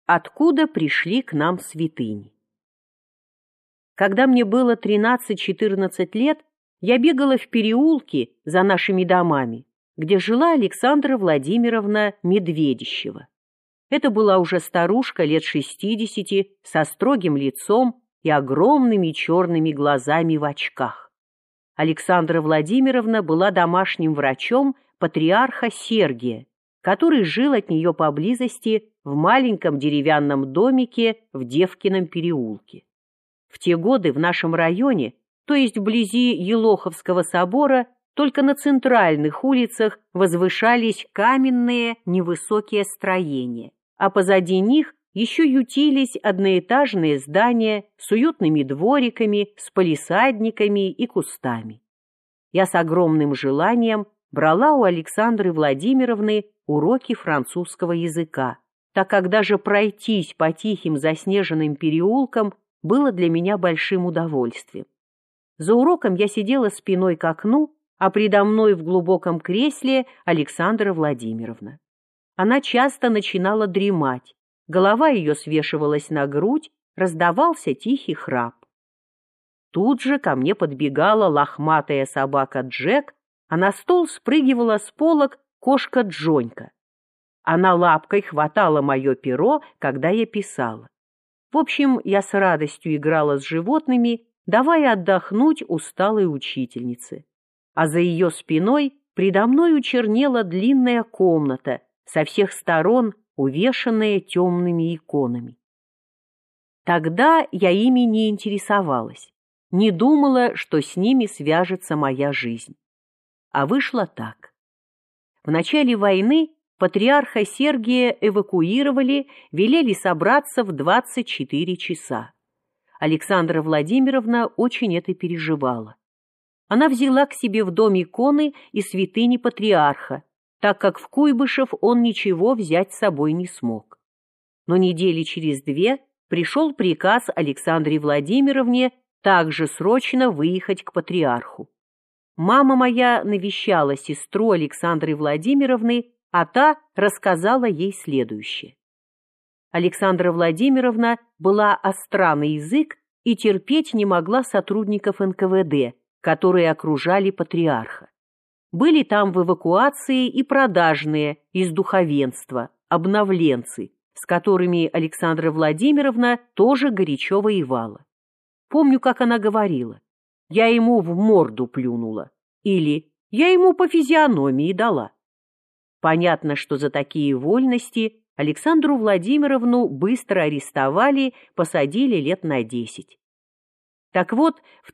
Откуда пришли к нам святыни? Когда мне было 13-14 лет, я бегала в переулки за нашими домами, где жила Александра Владимировна Медведищева. Это была уже старушка лет 60 со строгим лицом и огромными черными глазами в очках. Александра Владимировна была домашним врачом патриарха Сергия, который жил от нее поблизости в маленьком деревянном домике в Девкином переулке. В те годы в нашем районе, то есть вблизи Елоховского собора, только на центральных улицах возвышались каменные невысокие строения, а позади них еще ютились одноэтажные здания с уютными двориками, с палисадниками и кустами. Я с огромным желанием брала у Александры Владимировны уроки французского языка, так как даже пройтись по тихим заснеженным переулкам было для меня большим удовольствием. За уроком я сидела спиной к окну, а предо мной в глубоком кресле Александра Владимировна. Она часто начинала дремать, голова ее свешивалась на грудь, раздавался тихий храп. Тут же ко мне подбегала лохматая собака Джек, а на стол спрыгивала с полок кошка Джонька. Она лапкой хватала мое перо, когда я писала. В общем, я с радостью играла с животными, давая отдохнуть усталой учительнице. А за ее спиной предо мной чернела длинная комната, со всех сторон увешанная темными иконами. Тогда я ими не интересовалась, не думала, что с ними свяжется моя жизнь. А вышло так. В начале войны патриарха Сергия эвакуировали, велели собраться в 24 часа. Александра Владимировна очень это переживала. Она взяла к себе в дом иконы и святыни патриарха, так как в Куйбышев он ничего взять с собой не смог. Но недели через 2 пришел приказ Александре Владимировне также срочно выехать к патриарху. Мама моя навещала сестру Александры Владимировны, а та рассказала ей следующее. Александра Владимировна была остра на язык и терпеть не могла сотрудников НКВД, которые окружали патриарха. Были там в эвакуации и продажные из духовенства, обновленцы, с которыми Александра Владимировна тоже горячо воевала. Помню, как она говорила: «Я ему в морду плюнула» или «Я ему по физиономии дала». Понятно, что за такие вольности Александру Владимировну быстро арестовали, посадили лет на 10. Так вот, в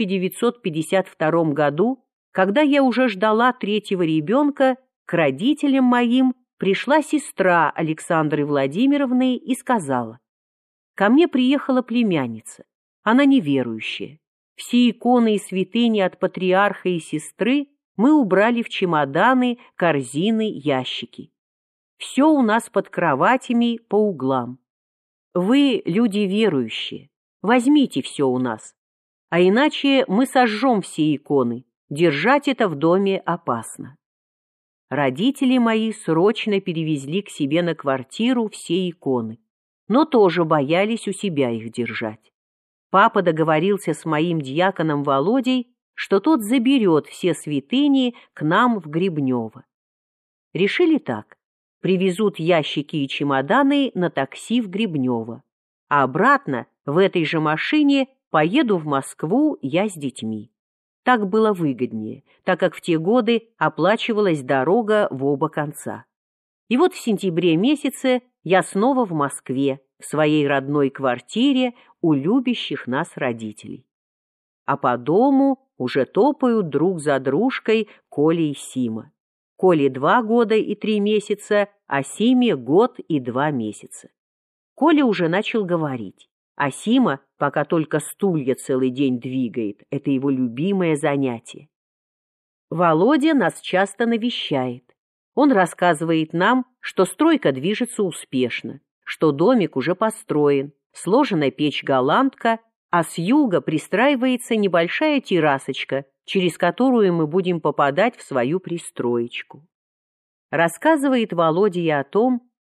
1952 году, когда я уже ждала 3-го ребенка, к родителям моим пришла сестра Александры Владимировны и сказала: «Ко мне приехала племянница, она неверующая. Все иконы и святыни от патриарха и сестры мы убрали в чемоданы, корзины, ящики. Все у нас под кроватями по углам. Вы, люди верующие, возьмите все у нас, а иначе мы сожжем все иконы, держать это в доме опасно». Родители мои срочно перевезли к себе на квартиру все иконы, но тоже боялись у себя их держать. Папа договорился с моим дьяконом Володей, что тот заберет все святыни к нам в Гребнево. Решили так: привезут ящики и чемоданы на такси в Гребнево, а обратно в этой же машине поеду в Москву я с детьми. Так было выгоднее, так как в те годы оплачивалась дорога в оба конца. И вот в сентябре месяце я снова в Москве, в своей родной квартире у любящих нас родителей. А по дому уже топают друг за дружкой Коля и Сима. Коле 2 года и 3 месяца, а Симе 1 год и 2 месяца. Коля уже начал говорить, а Сима пока только стулья целый день двигает, это его любимое занятие. Володя нас часто навещает. Он рассказывает нам, что стройка движется успешно, что домик уже построен, сложена печь-голландка, а с юга пристраивается небольшая террасочка, через которую мы будем попадать в свою пристроечку. Рассказывает Володя и о том,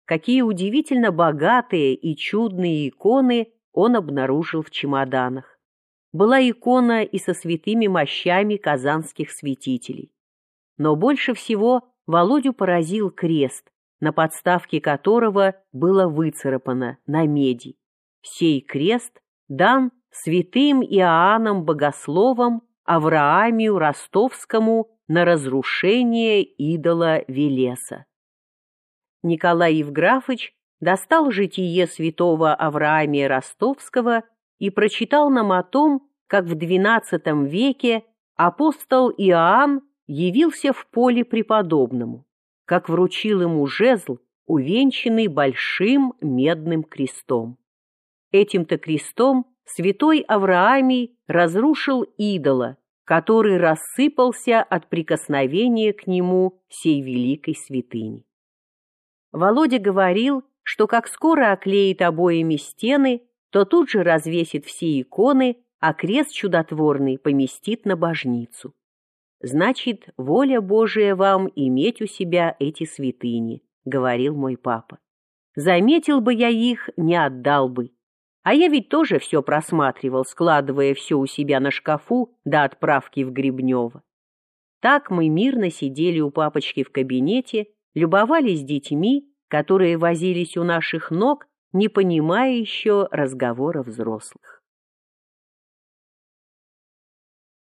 какие удивительно богатые и чудные иконы он обнаружил в чемоданах. Была икона и со святыми мощами казанских святителей. Но больше всего Володю поразил крест, на подставке которого было выцарапано на меди: «Сей крест дан святым Иоанном Богословом Авраамию Ростовскому на разрушение идола Велеса». Николай Евграфыч достал житие святого Авраамия Ростовского и прочитал нам о том, как в XII веке апостол Иоанн явился в поле преподобному, как вручил ему жезл, увенчанный большим медным крестом. Этим-то крестом святой Авраамий разрушил идола, который рассыпался от прикосновения к нему сей великой святыни. Володя говорил, что как скоро оклеит обоями стены, то тут же развесит все иконы, а крест чудотворный поместит на божницу. «Значит, воля Божия вам иметь у себя эти святыни», — говорил мой папа. «Заметил бы я их, не отдал бы. А я ведь тоже все просматривал, складывая все у себя на шкафу до отправки в Гребнево». Так мы мирно сидели у папочки в кабинете, любовались детьми, которые возились у наших ног, не понимая еще разговора взрослых.